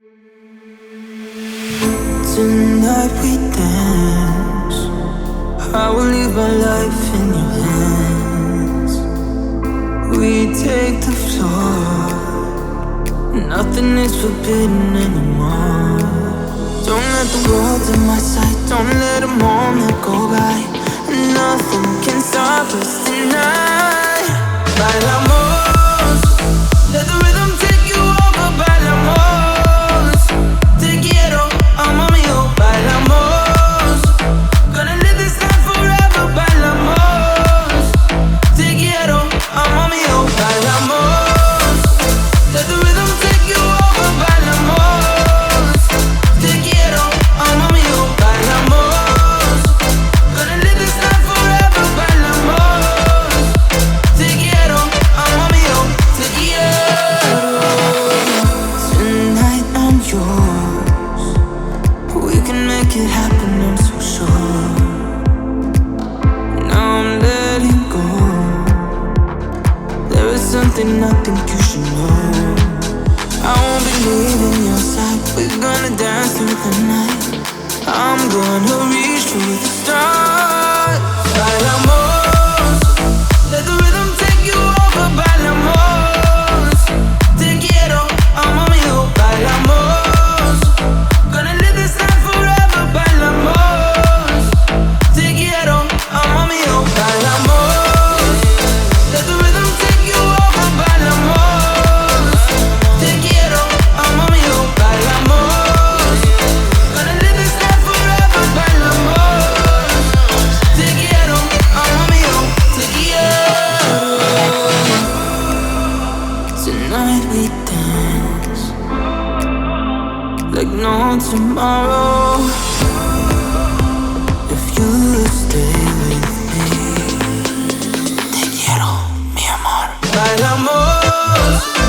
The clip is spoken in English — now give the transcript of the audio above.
Tonight we dance. I will leave my life in your hands. We take the floor. Nothing is forbidden anymore. Don't let the world in my sight. Don't let a moment go by. Nothing can stop us tonight. Bailamos. Let the rhythm take you over. Bailamos. Te quiero, amo mío. Bailamos. Gonna live this life forever. Bailamos. Te quiero, amo mío. Bailamos. Let the rhythm take you over. Bailamos. Te quiero, amo mío. Bailamos. Gonna live this life forever. Bailamos. Te quiero, amo mío. Te quiero. Tonight I'm yours. We can make it happen, I'm so sure. Now I'm letting go. There is something I think you should know. I won't be leaving your side. We're gonna dance through the night. I'm gonna reach for the stars. Bailamos. Let the rhythm take you over. Bailamos. Te quiero, amo mío. Bailamos. Gonna live this life forever. Bailamos. Te quiero, amo mío. Bailamos. Let the rhythm take you over. Bailamos. Te quiero, amo mío. Bailamos. Gonna live this life forever. Bailamos. Te quiero, amo mío. Te quiero. Tonight we dance like no tomorrow. If you stay with me, te quiero, mi amor. Bailamos.